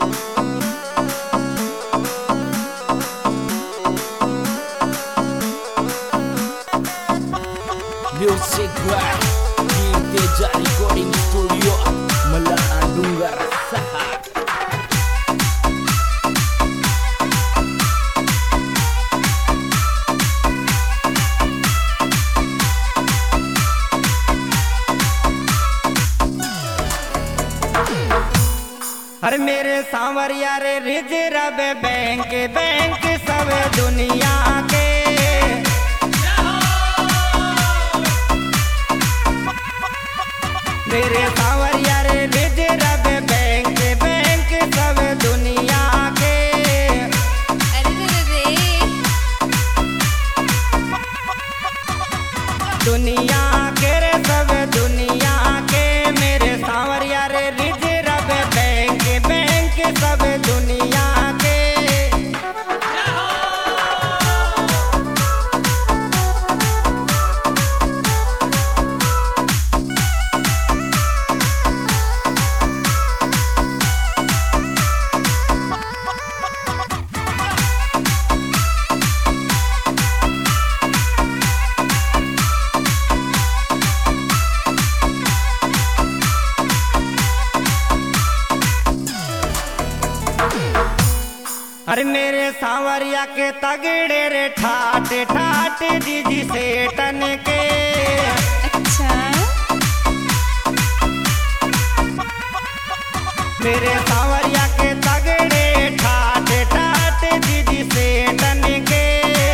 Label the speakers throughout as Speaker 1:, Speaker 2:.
Speaker 1: Music by Teja Recording Studio Melaan Dunggar Sahar.
Speaker 2: अरे मेरे सांवरिया रे रिजर्व बैंक बैंक सब दुनिया के मेरे सांवरिया रे रिजर्व बैंक बैंक सब दुनिया के। दुनिया के रे सब दुनिया के मेरे सांवरिया रे रिजर्व बैंक बैंक सब दुनिया के। अरे मेरे सांवरिया के तगड़े रे ठाट ठाट जीजी से टन के।
Speaker 3: अच्छा
Speaker 2: मेरे सांवरिया के तगड़े ठाट ठाट जीजी से टन के।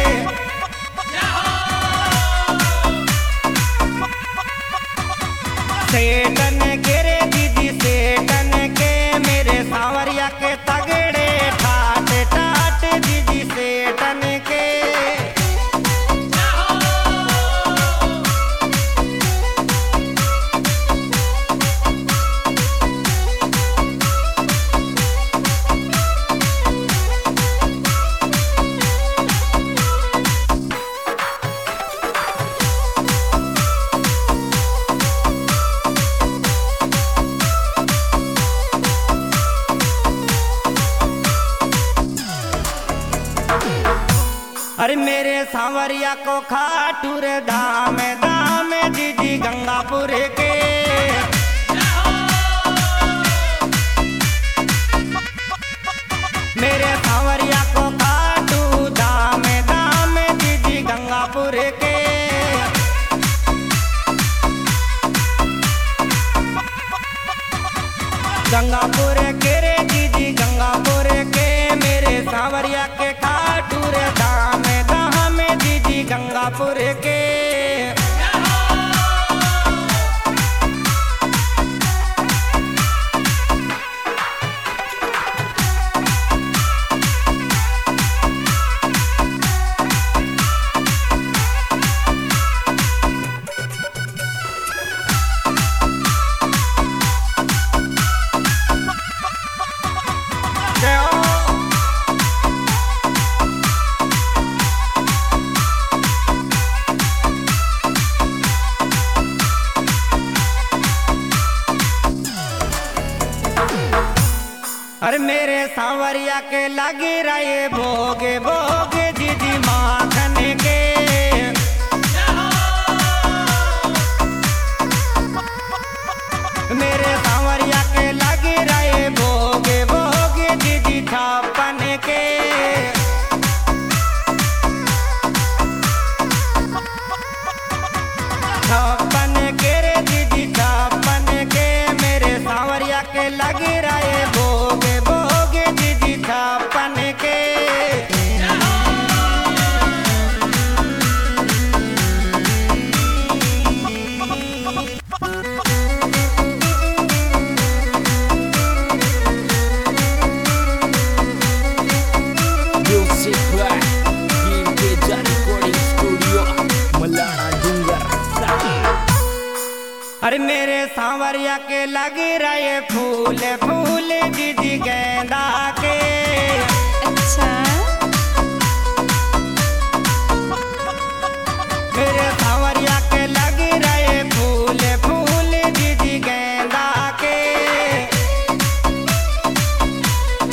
Speaker 2: से टन के रे जीजी से टन के मेरे सांवरिया के तगड़े ठाट ठाट जीजी से टन के। अरे मेरे सांवरिया को खाटूर धाम धाम जीजी गंगापुर के। मेरे सांवरिया को खाटू धाम धाम जीजी गंगापुर के। गंगापुर के रे जीजी गंगापुर के मेरे सांवरिया के खाटूर धाम धाम जीजी गंगापुर के। अरे मेरे सांवरिया के लगी रहे भोग भोग जीजी माखन के। मेरे सांवरिया के लगी रहे भोग भोग जीजी छापन के। छापन के रे जीजी छापन के मेरे सांवरिया के लगी रहे भोग भोग जीजी छापन के।
Speaker 1: Music by Teja Recording Studio Melaan Dunggar Sahar.
Speaker 2: अरे मेरे सांवरिया के लगी रहे फूल फूल जीजी गेंदा के।
Speaker 3: अच्छा
Speaker 2: मेरे सांवरिया के लगी रहे फूल फूल जीजी गेंदा के।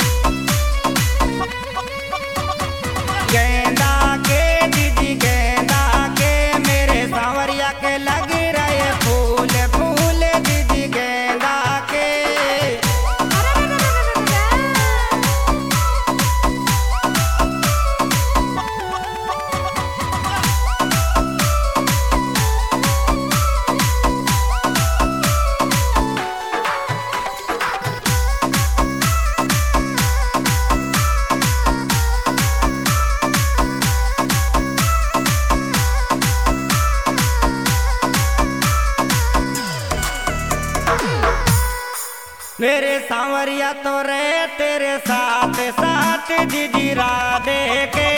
Speaker 2: मेरे सांवरिया तो रे तेरे साथ साथ दीदी राधे के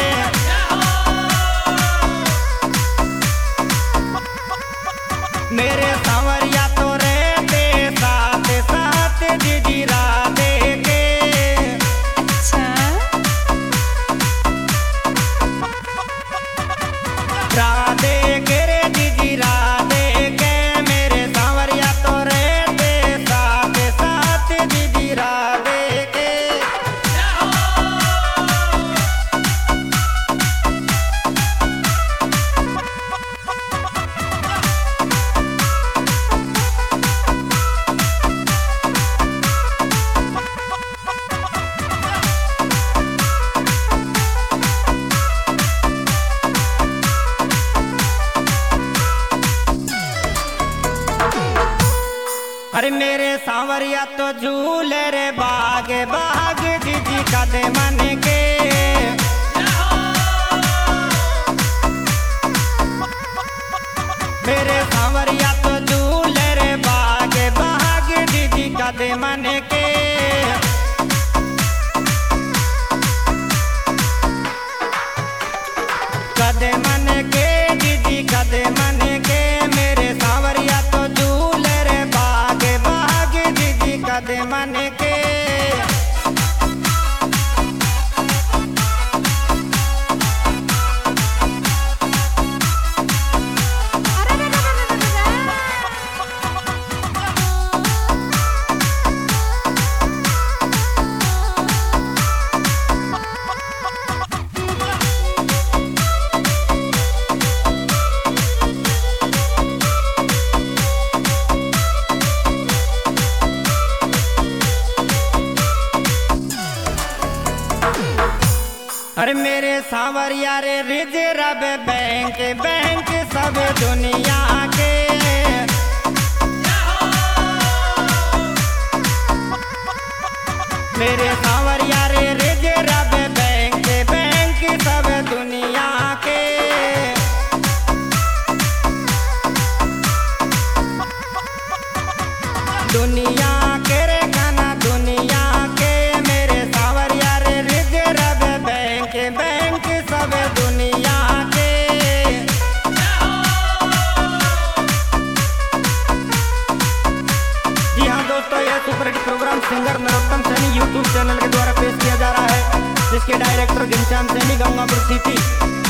Speaker 2: मेरे सांवरिया तो रे तेरे साथ साथ दीदी राधे के
Speaker 3: अच्छा
Speaker 2: राधे के रे दीदी राधे के मेरे सांवरिया तो रे तेरे साथ साथ दीदी राधे के अरे मेरे सांवरिया तो झूले रे बाग बाग दीदी कदे मन के मेरे सांवरिया तो झूले रे बाग बाग दीदी कदे मन के कदे मन के दीदी कदे मन के मेरे सांवरिया तो झूले रे बाग बाग दीदी कदे मन के अरे मेरे सांवरिया रे रिजर्व बैंक बैंक सब दुनिया के मेरे सांवरिया रे रिजर्व बैंक बैंक सब दुनिया के दुनिया के रे गाना दुनिया के मेरे सांवरिया रे रिजर्व बैंक बैंक सब दुनिया के जी हाँ दोस्तों, यह superhit program singer Narottam Saini YouTube channel के द्वारा पेश किया जा रहा है, जिसके डायरेक्टर घनश्याम सैनी, गंगापुर सिटी।